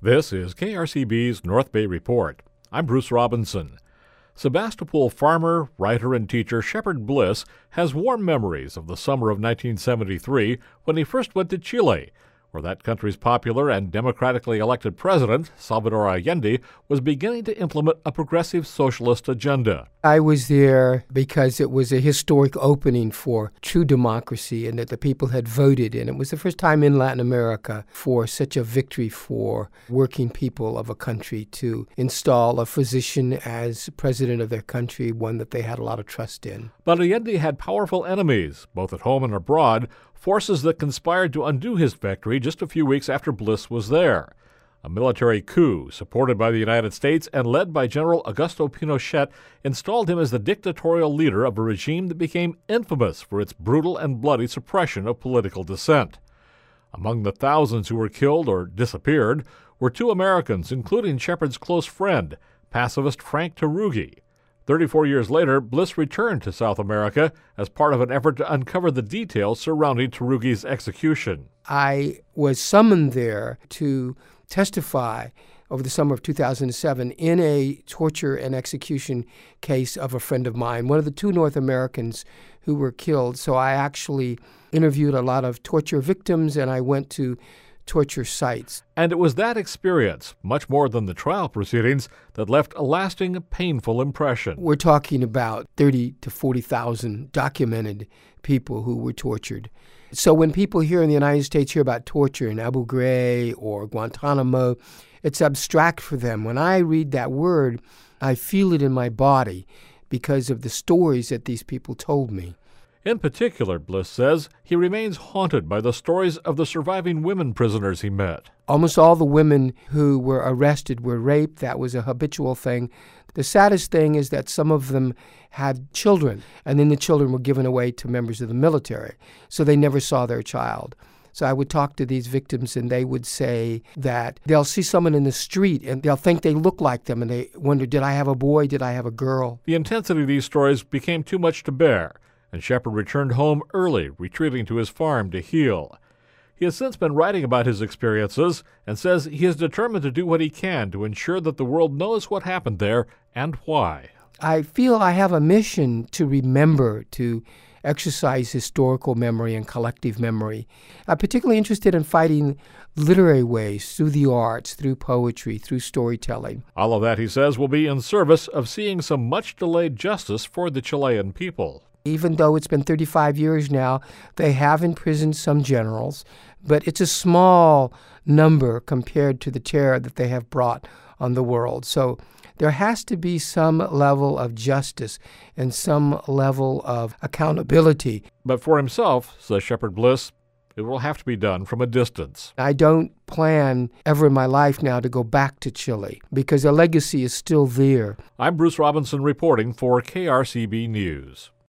This is KRCB's North Bay Report. I'm Bruce Robinson. Sebastopol farmer, writer, and teacher Shepard Bliss has warm memories of the summer of 1973 when he first went to Chile, where that country's popular and democratically elected president, Salvador Allende, was beginning to implement a progressive socialist agenda. I was there because it was a historic opening for true democracy and that the people had voted. And it was the first time in Latin America for such a victory for working people of a country to install a physician as president of their country, one that they had a lot of trust in. But Allende had powerful enemies, both at home and abroad, forces that conspired to undo his victory just a few weeks after Bliss was there. A military coup, supported by the United States and led by General Augusto Pinochet, installed him as the dictatorial leader of a regime that became infamous for its brutal and bloody suppression of political dissent. Among the thousands who were killed or disappeared were two Americans, including Shepard's close friend, pacifist Frank Tarugi. 34 years later, Bliss returned to South America as part of an effort to uncover the details surrounding Tarugi's execution. I was summoned there to testify over the summer of 2007 in a torture and execution case of a friend of mine, one of the two North Americans who were killed. So I actually interviewed a lot of torture victims, and I went to torture sites. And it was that experience, much more than the trial proceedings, that left a lasting, painful impression. We're talking about 30 to 40,000 documented people who were tortured. So when people here in the United States hear about torture in Abu Ghraib or Guantanamo, it's abstract for them. When I read that word, I feel it in my body because of the stories that these people told me. In particular, Bliss says, he remains haunted by the stories of the surviving women prisoners he met. Almost all the women who were arrested were raped. That was a habitual thing. The saddest thing is that some of them had children, and then the children were given away to members of the military, so they never saw their child. So I would talk to these victims, and they would say that they'll see someone in the street, and they'll think they look like them, and they wonder, did I have a boy? Did I have a girl? The intensity of these stories became too much to bear, and Shepard returned home early, retreating to his farm to heal. He has since been writing about his experiences and says he is determined to do what he can to ensure that the world knows what happened there and why. I feel I have a mission to remember, to exercise historical memory and collective memory. I'm particularly interested in fighting literary ways, through the arts, through poetry, through storytelling. All of that, he says, will be in service of seeing some much-delayed justice for the Chilean people. Even though it's been 35 years now, they have imprisoned some generals, but it's a small number compared to the terror that they have brought on the world. So there has to be some level of justice and some level of accountability. But for himself, says Shepard Bliss, it will have to be done from a distance. I don't plan ever in my life now to go back to Chile because the legacy is still there. I'm Bruce Robinson reporting for KRCB News.